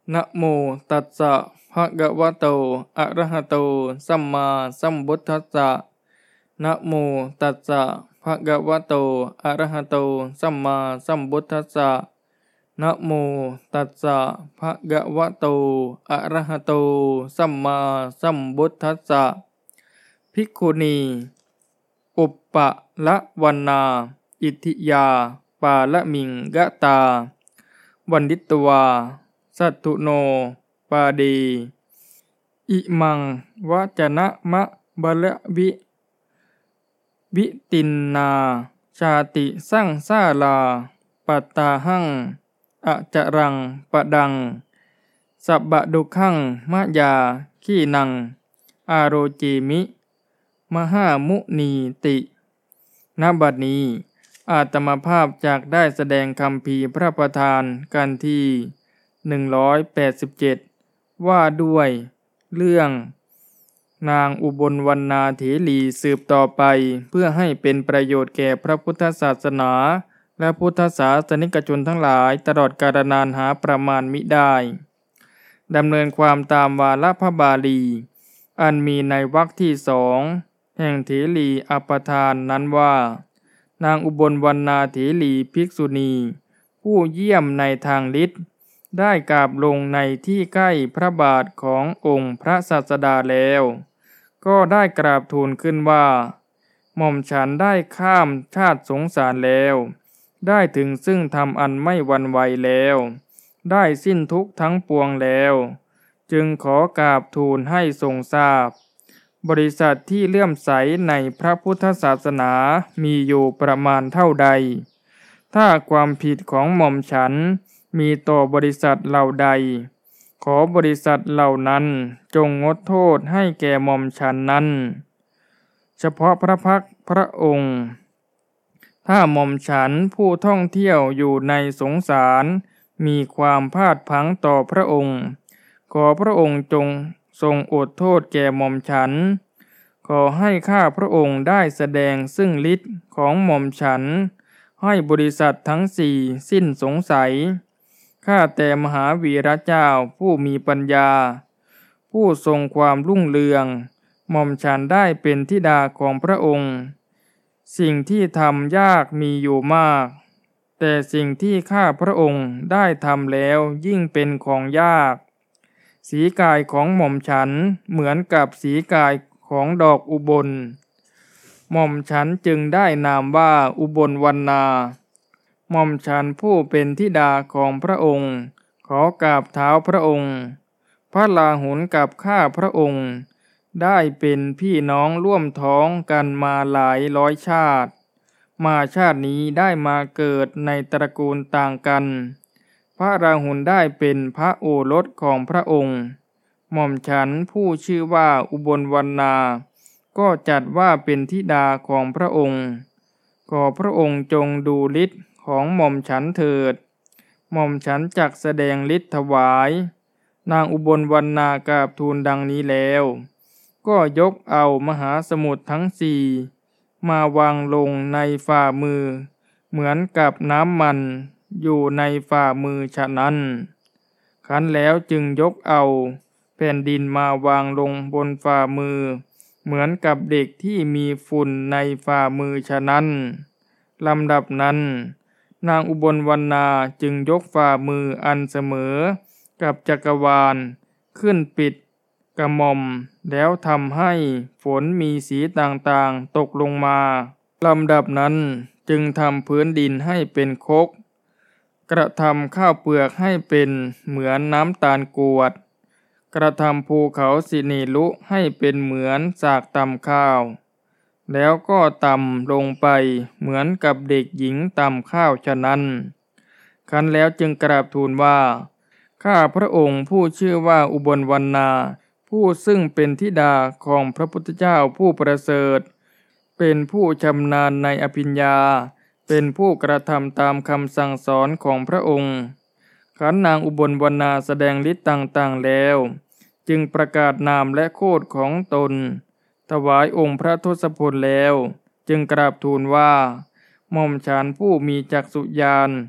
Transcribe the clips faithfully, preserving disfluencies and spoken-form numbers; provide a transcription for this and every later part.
นะโมตัสสะภะคะวะโตอะระหะโตสัมมาสัมพุทธัสสะนะโมตัสสะภะคะวะโตอะระหะโตสัมมาสัมพุทธัสสะนะโมตัสสะภะคะวะโตอะระหะโตสัมมาสัมพุทธัสสะภิกขุนีอุปปะละวันนาอิทธิยาปาละมิงกะตาวันดิตวาสัตถุโนปาดีอิมังวจนะมะบะละวิวิตินนาชาติสังสาลาปัตตาหังอะจรังปะดังสับบะดุขังมะยาขีนังอาโรจิมิมหามุนีติณบัดนี้อาตมาภาพจากได้แสดงคัมภีร์พระประธานกันที่หนึ่งร้อยแปดสิบเจ็ดว่าด้วยเรื่องนางอุบลวรรณาเถรีสืบต่อไปเพื่อให้เป็นประโยชน์แก่พระพุทธศาสนาและพุทธศาสนิกชนทั้งหลายตลอดกาลนานหาประมาณมิได้ดำเนินความตามวาระพระบาลีอันมีในวรรคที่สองแห่งเถรีอัปทานนั้นว่านางอุบลวรรณาเถรีภิกษุณีผู้เยี่ยมในทางฤทธิ์ได้กราบลงในที่ใกล้พระบาทขององค์พระศาสดาแล้วก็ได้กราบทูลขึ้นว่าหม่อมฉันได้ข้ามชาติสงสารแล้วได้ถึงซึ่งธรรมอันไม่หวั่นไหวแล้วได้สิ้นทุกข์ทั้งปวงแล้วจึงขอกราบทูลให้ทรงทราบบริษัทที่เลื่อมใสในพระพุทธศาสนามีอยู่ประมาณเท่าใดถ้าความผิดของหม่อมฉันมีต่อบริษัทเหล่าใดขอบริษัทเหล่านั้นจงงดโทษให้แก่หม่อมฉันนั้นเฉพาะพระพักตร์พระองค์ถ้าหม่อมฉันผู้ท่องเที่ยวอยู่ในสงสารมีความพลาดพลั้งต่อพระองค์ขอพระองค์จงทรงอดโทษแก่หม่อมฉันขอให้ข้าพระองค์ได้แสดงซึ่งฤทธิ์ของหม่อมฉันให้บริษัททั้งสี่สิ้นสงสัยข้าแต่มหาวีระเจ้าผู้มีปัญญาผู้ทรงความรุ่งเรืองหม่อมฉันได้เป็นธิดาของพระองค์สิ่งที่ทำยากมีอยู่มากแต่สิ่งที่ข้าพระองค์ได้ทำแล้วยิ่งเป็นของยากสีกายของหม่อมฉันเหมือนกับสีกายของดอกอุบลหม่อมฉันจึงได้นามว่าอุบลวรรณาหม่อมฉันผู้เป็นธิดาของพระองค์ขอกราบเท้าพระองค์พระราหุลกับข้าพระองค์ได้เป็นพี่น้องร่วมท้องกันมาหลายร้อยชาติมาชาตินี้ได้มาเกิดในตระกูลต่างกันพระราหุลได้เป็นพระโอรสของพระองค์หม่อมฉันผู้ชื่อว่าอุบลวรรณาก็จัดว่าเป็นธิดาของพระองค์ขอพระองค์จงดูฤทธิ์ของหม่อมฉันเถิดหม่อมฉันจักแสดงฤทธิ์ถวายนางอุบลวรรณากราบทูลดังนี้แล้วก็ยกเอามหาสมุทรทั้งสี่มาวางลงในฝ่ามือเหมือนกับน้ำมันอยู่ในฝ่ามือฉะนั้นขันแล้วจึงยกเอาแผ่นดินมาวางลงบนฝ่ามือเหมือนกับเด็กที่มีฝุ่นในฝ่ามือฉะนั้นลำดับนั้นนางอุบลวรรณาจึงยกฝ่ามืออันเสมอกับจักรวาลขึ้นปิดกระหม่อมแล้วทำให้ฝนมีสีต่างๆตกลงมาลำดับนั้นจึงทำพื้นดินให้เป็นคกกระทำข้าวเปลือกให้เป็นเหมือนน้ำตาลกรวดกระทำภูเขาสินีลุให้เป็นเหมือนสากตำข้าวแล้วก็ตำลงไปเหมือนกับเด็กหญิงตำข้าวฉะนั้นครั้นแล้วจึงกราบทูลว่าข้าพระองค์ผู้ชื่อว่าอุบลวรรณาผู้ซึ่งเป็นธิดาของพระพุทธเจ้าผู้ประเสริฐเป็นผู้ชำนาญในอภิญญาเป็นผู้กระทำตามคำสั่งสอนของพระองค์ขันนางอุบลวรรณาแสดงฤทธิ์ต่างๆแล้วจึงประกาศนามและโคดของตนถวายองค์พระทศพลแล้วจึงกราบทูลว่าหม่อมฉันผู้มีจักษุญาณ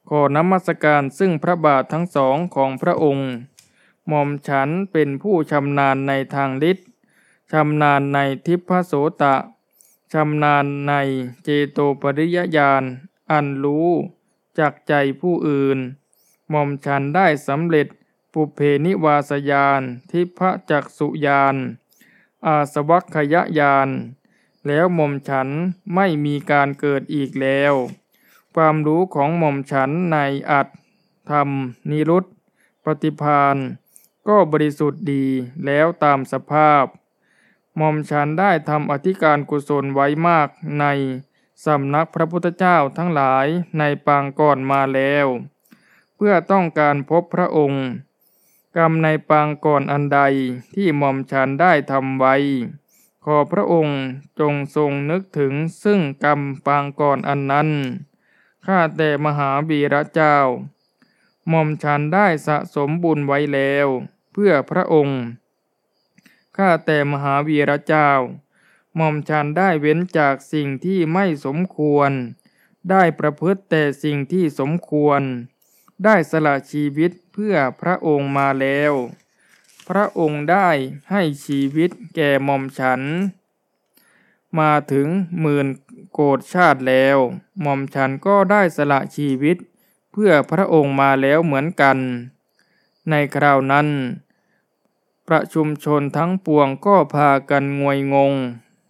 ขอนมัสการซึ่งพระบาททั้งสองของพระองค์หม่อมฉันเป็นผู้ชำนาญในทางฤทธิ์ชำนาญในทิพโสตะชำนาญในเจโตปริยญาณอันรู้จักใจผู้อื่นหม่อมฉันได้สำเร็จปุเพนิวาสญาณทิพจักษุญาณอาสวัคคยญาณแล้วหม่อมฉันไม่มีการเกิดอีกแล้วความรู้ของหม่อมฉันในอัตถธรรมนิรุตปฏิภาณก็บริสุทธิ์ดีแล้วตามสภาพหม่อมฉันได้ทำอธิการกุศลไว้มากในสำนักพระพุทธเจ้าทั้งหลายในปางก่อนมาแล้วเพื่อต้องการพบพระองค์กรรมในปางก่อนอันใดที่หม่อมฉันได้ทำไว้ขอพระองค์จงทรงนึกถึงซึ่งกรรมปางก่อนอันนั้นข้าแต่มหาวีระเจ้าหม่อมฉันได้สะสมบุญไว้แล้วเพื่อพระองค์ข้าแต่มหาวีระเจ้าหม่อมฉันได้เว้นจากสิ่งที่ไม่สมควรได้ประพฤติแต่สิ่งที่สมควรได้สละชีวิตเพื่อพระองค์มาแล้วพระองค์ได้ให้ชีวิตแก่หม่อมฉันมาถึงหมื่นโกฏชาติแล้วหม่อมฉันก็ได้สละชีวิตเพื่อพระองค์มาแล้วเหมือนกันในคราวนั้นประชุมชนทั้งปวงก็พากันงวยงง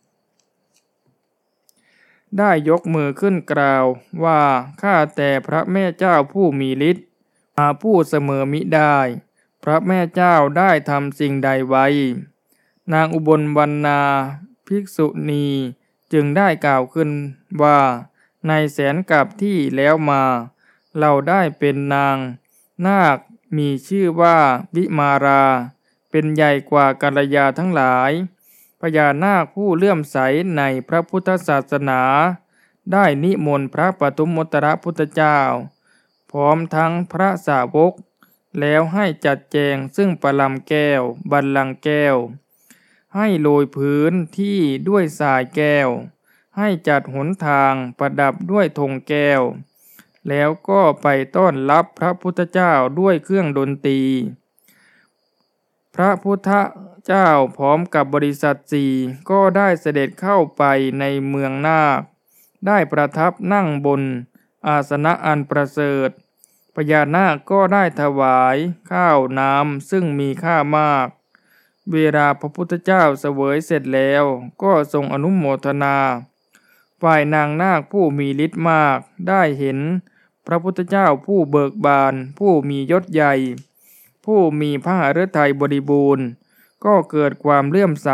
ได้ยกมือขึ้นกล่าวว่าข้าแต่พระแม่เจ้าผู้มีฤทธิ์มาผู้เสมอมิได้พระแม่เจ้าได้ทำสิ่งใดไว้นางอุบลวรรณาภิกษุณีจึงได้กล่าวขึ้นว่าในแสนกับที่แล้วมาเราได้เป็นนางนาคมีชื่อว่าวิมาราเป็นใหญ่กว่ากัลยาทั้งหลายพญานาคผู้เลื่อมใสในพระพุทธศาสนาได้นิมนต์พระปทุมมตรพุทธเจ้าพร้อมทั้งพระสาวกแล้วให้จัดแจงซึ่งปลัมแก้วบัลลังก์แก้วให้โรยพื้นที่ด้วยทรายแก้วให้จัดหนทางประดับด้วยธงแก้วแล้วก็ไปต้อนรับพระพุทธเจ้าด้วยเครื่องดนตรีพระพุทธเจ้าพร้อมกับบริษัทสี่ก็ได้เสด็จเข้าไปในเมืองนาคได้ประทับนั่งบนอาสนะอันประเสริฐพญานาคก็ได้ถวายข้าวน้ำซึ่งมีค่ามากเวลาพระพุทธเจ้าเสวยเสร็จแล้วก็ทรงอนุโมทนาฝ่ายนางนาคผู้มีฤทธิ์มากได้เห็นพระพุทธเจ้าผู้เบิกบานผู้มียศใหญ่ผู้มีพระฤทัยบริบูรณ์ก็เกิดความเลื่อมใส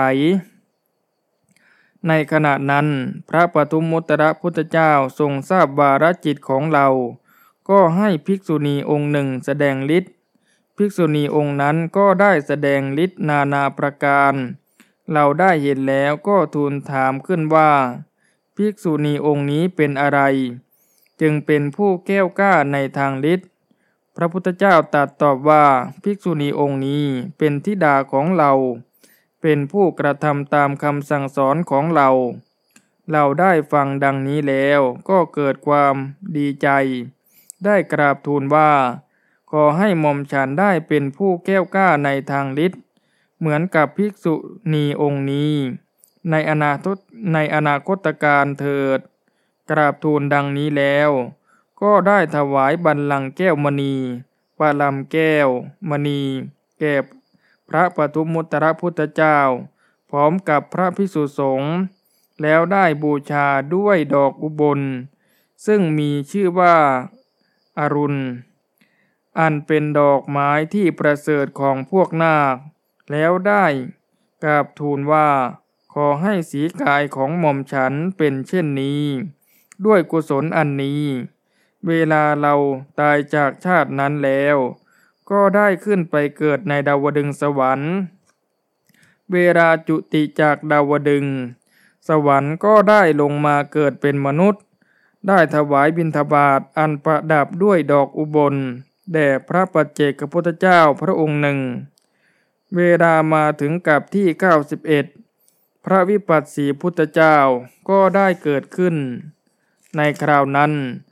ในขณะนั้นพระปทุมมตรพุทธเจ้าทรงทราบวาระจิตของเราก็ให้ภิกษุณีองค์หนึ่งแสดงฤทธิ์ภิกษุณีองค์นั้นก็ได้แสดงฤทธิ์นานาประการเราได้เห็นแล้วก็ทูลถามขึ้นว่าภิกษุณีองค์นี้เป็นอะไรจึงเป็นผู้แก้วกล้าในทางฤทธิ์พระพุทธเจ้าตรัสตอบว่าภิกษุณีองค์นี้เป็นธิดาของเราเป็นผู้กระทำตามคำสั่งสอนของเราเราได้ฟังดังนี้แล้วก็เกิดความดีใจได้กราบทูลว่าขอให้หม่อมฉันได้เป็นผู้แก้วกล้าในทางฤทธิ์เหมือนกับภิกษุณีองค์นี้ในอนาคตในอนาคตการเถิดกราบทูลดังนี้แล้วก็ได้ถวายบัลลังก์แก้วมณีปาลัมแก้วมณีแก่พระปทุมมตรพุทธเจ้าพร้อมกับพระภิกษุสงฆ์แล้วได้บูชาด้วยดอกอุบลซึ่งมีชื่อว่าอรุณอันเป็นดอกไม้ที่ประเสริฐของพวกนาคแล้วได้กราบทูลว่าขอให้สีกายของหม่อมฉันเป็นเช่นนี้ด้วยกุศลอันนี้เวลาเราตายจากชาตินั้นแล้วก็ได้ขึ้นไปเกิดในดาวดึงส์สวรรค์เวลาจุติจากดาวดึงส์สวรรค์ก็ได้ลงมาเกิดเป็นมนุษย์ได้ถวายบิณฑบาตอันประดับด้วยดอกอุบลแด่พระปัจเจกพุทธเจ้าพระองค์หนึ่งเวลามาถึงกับที่เก้าสิบเอ็ดพระวิปัสสีพุทธเจ้าก็ได้เกิดขึ้นในคราวนั้น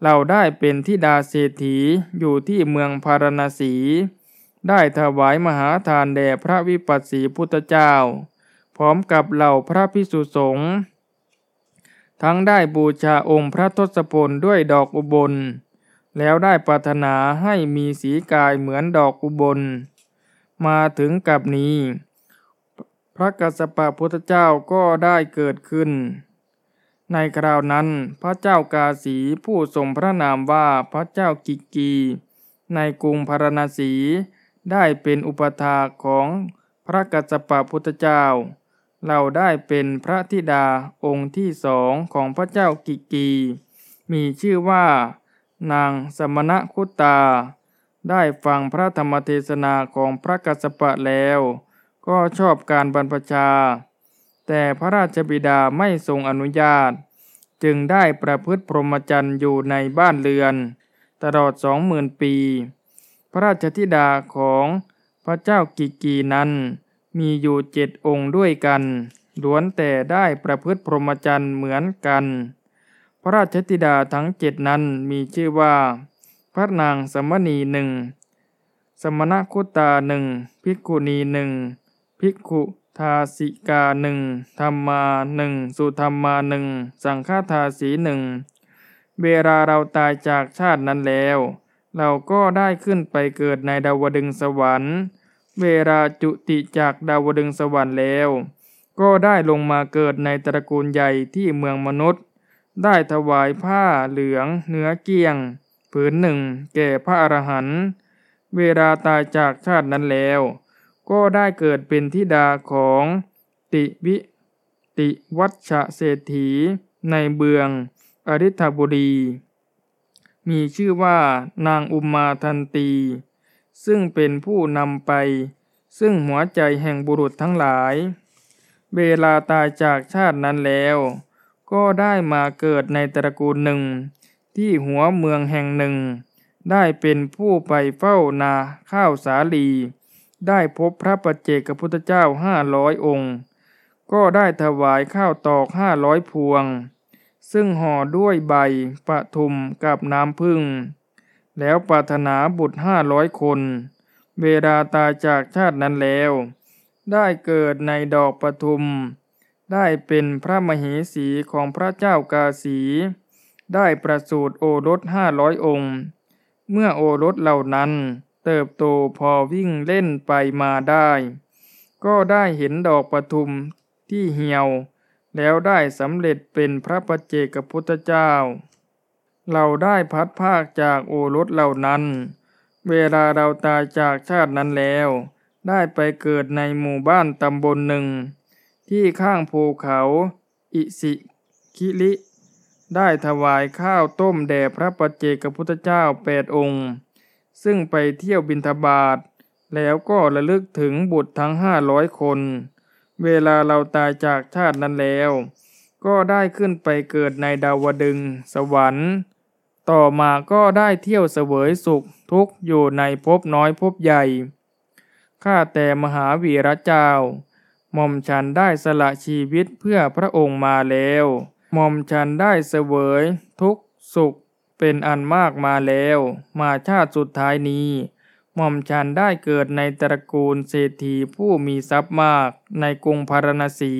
เราได้เป็นธิดาเศรษฐีอยู่ที่เมืองพาราณสีได้ถวายมหาทานแด่พระวิปัสสีพุทธเจ้าพร้อมกับเหล่าพระภิกษุสงฆ์ทั้งได้บูชาองค์พระทศพลด้วยดอกอุบลแล้วได้ปรารถนาให้มีสีกายเหมือนดอกอุบลมาถึงกับนี้พระกัสสปะพุทธเจ้าก็ได้เกิดขึ้นในคราวนั้นพระเจ้ากาสีผู้ทรงพระนามว่าพระเจ้ากิกีในกรุงพาราณสีได้เป็นอุปถากของพระกัสสปะพุทธเจ้าเราได้เป็นพระธิดาองค์ที่สองของพระเจ้ากิกีมีชื่อว่านางสมณคุตาได้ฟังพระธรรมเทศนาของพระกัสสปะแล้วก็ชอบการบรรพชาแต่พระราชบิดาไม่ทรงอนุญาตจึงได้ประพฤติพรหมจรรย์อยู่ในบ้านเรือนตลอดสองหมื่นปีพระราชธิดาของพระเจ้ากิกีนั้นมีอยู่เจ็ดองค์ด้วยกันล้วนแต่ได้ประพฤติพรหมจรรย์เหมือนกันพระราชธิดาทั้งเจ็ดนั้นมีชื่อว่าพระนางสมณีหนึ่งสมณคุตาหนึ่งภิกขุณีหนึ่งภิกขุทาสิกาหนึ่งธรรมาหนึ่งสุธรรมาหนึ่งสังฆทาสีหนึ่งเวลาเราตายจากชาตินั้นแล้วเราก็ได้ขึ้นไปเกิดในดาวดึงส์สวรรค์เวลาจุติจากดาวดึงส์สวรรค์แล้วก็ได้ลงมาเกิดในตระกูลใหญ่ที่เมืองมนุษย์ได้ถวายผ้าเหลืองเนื้อเกลี้ยงผืนหนึ่งแก่พระอรหันต์เวลาตายจากชาตินั้นแล้วก็ได้เกิดเป็นธิดาของติวิติวัชชะเศรษฐีในเมืองอริธบุรีมีชื่อว่านางอุมมาทันตีซึ่งเป็นผู้นำไปซึ่งหัวใจแห่งบุรุษทั้งหลายเวลาตายจากชาตินั้นแล้วก็ได้มาเกิดในตระกูลหนึ่งที่หัวเมืองแห่งหนึ่งได้เป็นผู้ไปเฝ้านาข้าวสาลีได้พบพระปัจเจกพุทธเจ้าห้าร้อยองค์ก็ได้ถวายข้าวตอกห้าร้อยพวงซึ่งห่อด้วยใบปทุมกับน้ำผึ้งแล้วปรารถนาบุตรห้าร้อยคนเวลาตายจากชาตินั้นแล้วได้เกิดในดอกปทุมได้เป็นพระมเหสีของพระเจ้ากาสีได้ประสูติโอรสห้าร้อยองค์เมื่อโอรสเหล่านั้นเติบโตพอวิ่งเล่นไปมาได้ก็ได้เห็นดอกปทุมที่เหี่ยวแล้วได้สำเร็จเป็นพระปัจเจกพุทธเจ้าเราได้พัดภาคจากโอรสเหล่านั้นเวลาเราตายจากชาตินั้นแล้วได้ไปเกิดในหมู่บ้านตำบลหนึ่งที่ข้างภูเขาอิสิคิลิได้ถวายข้าวต้มแด่พระปัจเจกพุทธเจ้าแปดองค์ซึ่งไปเที่ยวบิณฑบาตแล้วก็ระลึกถึงบุตรทั้งห้าร้อยคนเวลาเราตายจากชาตินั้นแล้วก็ได้ขึ้นไปเกิดในดาวดึงส์สวรรค์ต่อมาก็ได้เที่ยวเสวยสุขทุกข์อยู่ในภพน้อยภพใหญ่ข้าแต่มหาวีระเจ้าหม่อมฉันได้สละชีวิตเพื่อพระองค์มาแล้วหม่อมฉันได้เสวยทุกข์สุขเป็นอันมากมาแล้วมาชาติสุดท้ายนี้หม่อมฉันได้เกิดในตระกูลเศรษฐีผู้มีทรัพย์มากในกรุงพาราณสี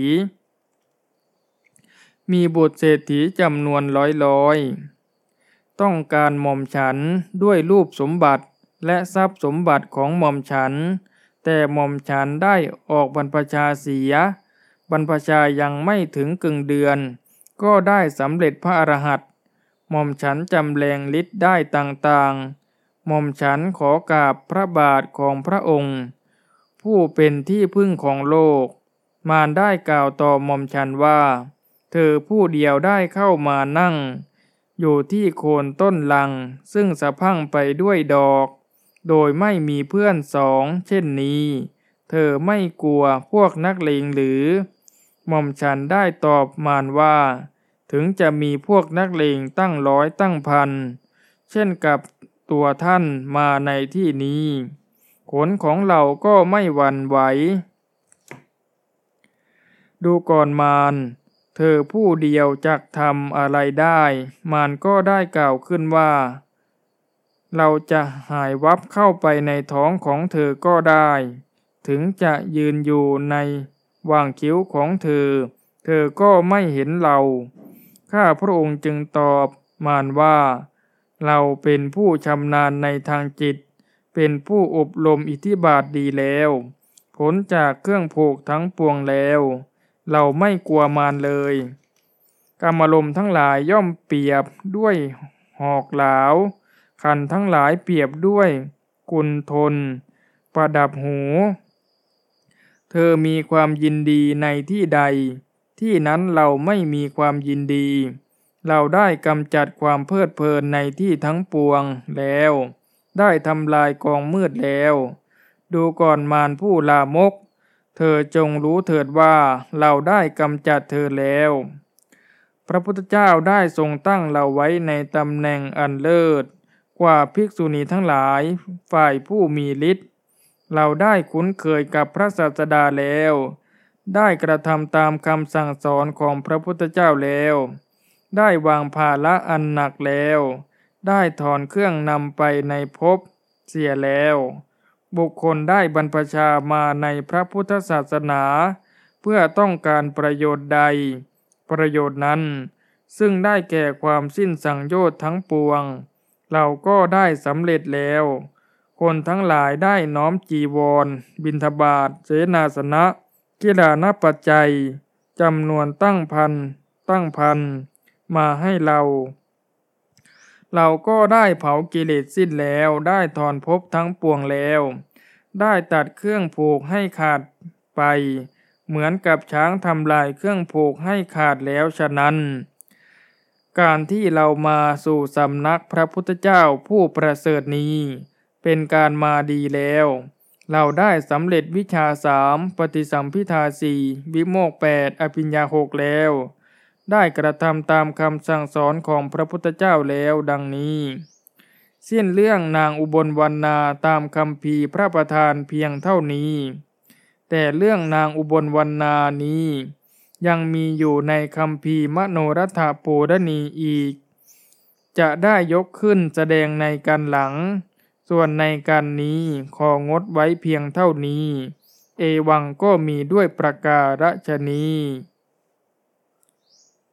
มีบุตรเศรษฐีจำนวนร้อยๆต้องการหม่อมฉันด้วยรูปสมบัติและทรัพย์สมบัติของหม่อมฉันแต่หม่อมฉันได้ออกบรรพชาเสียบรรพชายังไม่ถึงกึ่งเดือนก็ได้สำเร็จพระอรหันต์หม่อมฉันจำแรงฤทธิ์ได้ต่างๆหม่อมฉันขอกราบพระบาทของพระองค์ผู้เป็นที่พึ่งของโลกมารได้กล่าวต่อหม่อมฉันว่าเธอผู้เดียวได้เข้ามานั่งอยู่ที่โคนต้นลังซึ่งสะพรั่งไปด้วยดอกโดยไม่มีเพื่อนสองเช่นนี้เธอไม่กลัวพวกนักเลงหรือหม่อมฉันได้ตอบมารว่าถึงจะมีพวกนักเลงตั้งร้อยตั้งพันเช่นกับตัวท่านมาในที่นี้ขนของเราก็ไม่หวั่นไหวดูก่อนมารเธอผู้เดียวจักทำอะไรได้มารก็ได้กล่าวขึ้นว่าเราจะหายวับเข้าไปในท้องของเธอก็ได้ถึงจะยืนอยู่ในว่างคิ้วของเธอเธอก็ไม่เห็นเราข้าพระองค์จึงตอบมารว่าเราเป็นผู้ชำนาญในทางจิตเป็นผู้อบรมอิทธิบาทดีแล้วผลจากเครื่องผูกทั้งปวงแล้วเราไม่กลัวมารเลยกามารมณ์ทั้งหลายย่อมเปรียบด้วยหอกหลาวคันทั้งหลายเปรียบด้วยกุลทนประดับหูเธอมีความยินดีในที่ใดที่นั้นเราไม่มีความยินดีเราได้กำจัดความเพลิดเพลินในที่ทั้งปวงแล้วได้ทำลายกองมืดแล้วดูก่อนมารผู้ลามกเธอจงรู้เถิดว่าเราได้กำจัดเธอแล้วพระพุทธเจ้าได้ทรงตั้งเราไว้ในตำแหน่งอันเลิศกว่าภิกษุณีทั้งหลายฝ่ายผู้มีฤทธิ์เราได้คุ้นเคยกับพระศาสดาแล้วได้กระทำตามคำสั่งสอนของพระพุทธเจ้าแล้วได้วางภาระอันหนักแล้วได้ถอนเครื่องนำไปในภพเสียแล้วบุคคลได้บรรพชามาในพระพุทธศาสนาเพื่อต้องการประโยชน์ใดประโยชน์นั้นซึ่งได้แก่ความสิ้นสังโยชน์ทั้งปวงเราก็ได้สำเร็จแล้วคนทั้งหลายได้น้อมจีวรบิณฑบาตเสนาสนะกิฬานปัจจัยจำนวนตั้งพันตั้งพันมาให้เราเราก็ได้เผากิเลสสิ้นแล้วได้ถอนภพทั้งปวงแล้วได้ตัดเครื่องผูกให้ขาดไปเหมือนกับช้างทำลายเครื่องผูกให้ขาดแล้วฉะนั้นการที่เรามาสู่สำนักพระพุทธเจ้าผู้ประเสริฐนี้เป็นการมาดีแล้วเราได้สำเร็จวิชาสามปฏิสัมภิทาสี่วิโมกข์แปดอภิญญาหกแล้วได้กระทำตามคำสั่งสอนของพระพุทธเจ้าแล้วดังนี้สิ้นเรื่องนางอุบลวรรณาตามคัมภีร์พระประธานเพียงเท่านี้แต่เรื่องนางอุบลวรรณานี้ยังมีอยู่ในคัมภีร์มโนรัฐโปดณีอีกจะได้ยกขึ้นแสดงในการหลังส่วนในการนี้ของดไว้เพียงเท่านี้เอวังก็มีด้วยประการฉะนี้